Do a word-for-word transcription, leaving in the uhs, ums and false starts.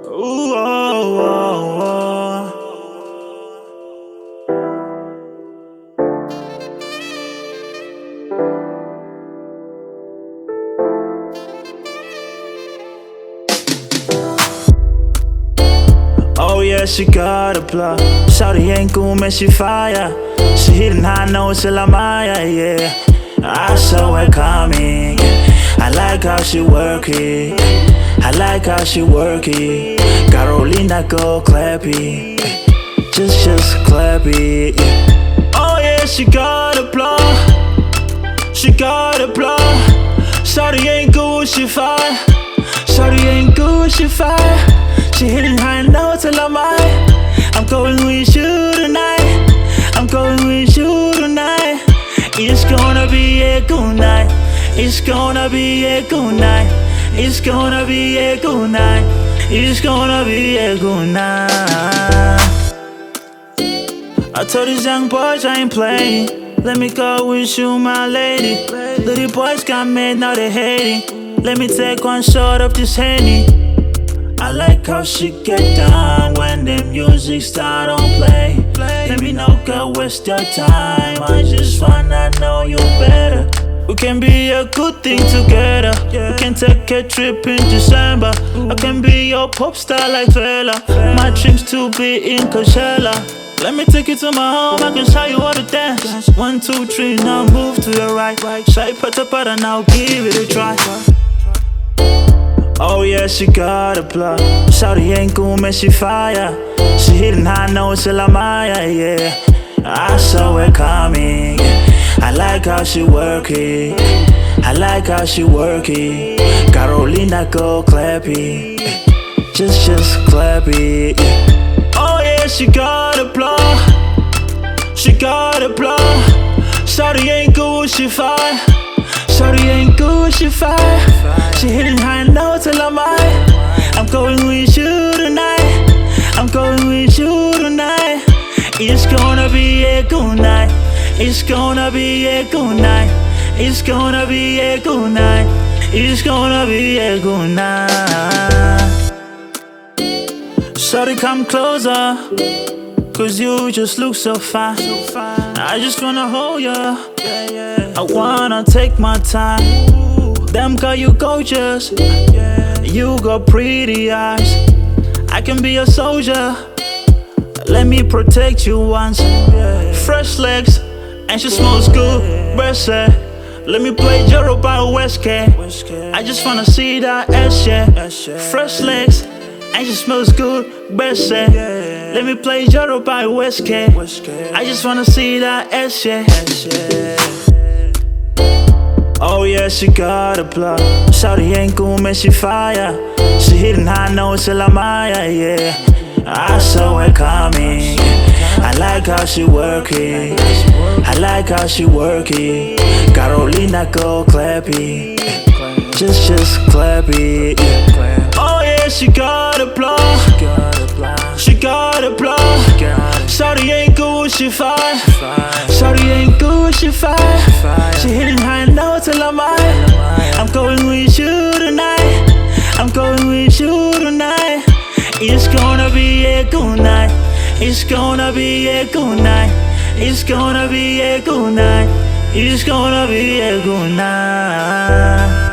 Ooh, oh, oh, oh. Oh yeah, she got a plug. Shawty ain't cool, man, she fire. She hitting high notes till I'm higher, yeah. I saw her coming. I like how she work it. I like how she work it. Carolina, go clap it. Just, just clap it, yeah. Oh yeah, she got a plug. She got a plug. Shawty ain't cool, she fire. Shawty ain't cool, she fire. She hitting high notes till I'm high. I'm going with you tonight. I'm going with you tonight. It's gonna be a good night. It's gonna be a good night. It's gonna be a good night. It's gonna be a good night. I told these young boys I ain't playing. Let me go with you, my lady. Little boys got mad, now they hating. Let me take one shot of this Henny. I like how she get down when the music start on play. Let me know, girl, waste your time. I just wanna know you better. We can be a good thing together. We can take a trip in December. I can be your pop star like Fela. My dreams to be in Coachella. Let me take you to my home, I can show you how to dance. One, two, three, now move to your right. Shy pata pata, now give it a try. Oh yeah, she got a plug. Shawty ain't cool, man, she fire. She hitting high notes till I'm higher, yeah. I saw her coming. I like how she work it. I like how she work it. Carolina, go clap it. Just, just clap it, yeah. Oh yeah, she got a plug. She got a plug. Shawty ain't cool, she fire. Shawty ain't cool, she fire. She hitting high notes till I'm high. I'm going with you tonight. I'm going with you tonight. It's gonna be a good night. It's gonna be a good night. It's gonna be a good night. It's gonna be a good night. Shawty, come closer, cause you just look so fine. I just wanna hold ya. I wanna take my time. Damn girl, you gorgeous. You got pretty eyes. I can be a soldier. Let me protect you once. Fresh legs, and she smells good. Berset. Let me play Jero by West K. I just wanna see that ass, yeah. Fresh legs, and she smells good. Berset. Let me play Jero by West K. I just wanna see that ass, yeah. Oh yeah, she got a plug. Shawty ain't cool, man, she fire. She hitting high notes till I'm higher, yeah. I saw her coming. I like how she work it. I like how she work it. Carolina, go clap it. Just, just clap it, yeah. Oh yeah, she got a plug. She got a plug. Shawty ain't cool, she fire. Shawty ain't cool, she fire. She hitting high notes till I'm high. I'm going with you tonight. I'm going with you tonight. It's gonna be a good night. It's gonna be a good night. It's gonna be a good night. It's gonna be a good night.